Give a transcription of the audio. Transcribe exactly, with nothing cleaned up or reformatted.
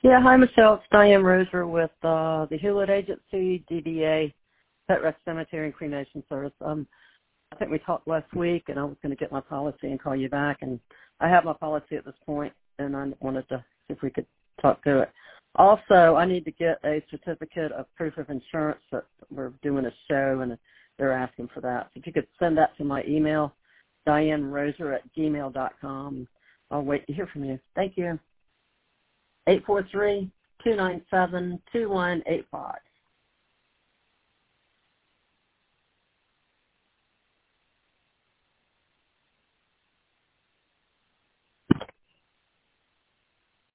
Yeah, hi, Michelle. It's Diane Roser with uh, the Hewlett Agency, D B A, Pet Rest Cemetery and Cremation Service. Um, I think we talked last week, and I was going to get my policy and call you back, and I have my policy at this point, and I wanted to see if we could talk through it. Also, I need to get a certificate of proof of insurance that we're doing a show, and they're asking for that. So if you could send that to my email, diane roser at gmail dot com. I'll wait to hear from you. Thank you. eight four three, two nine seven, two one eight five.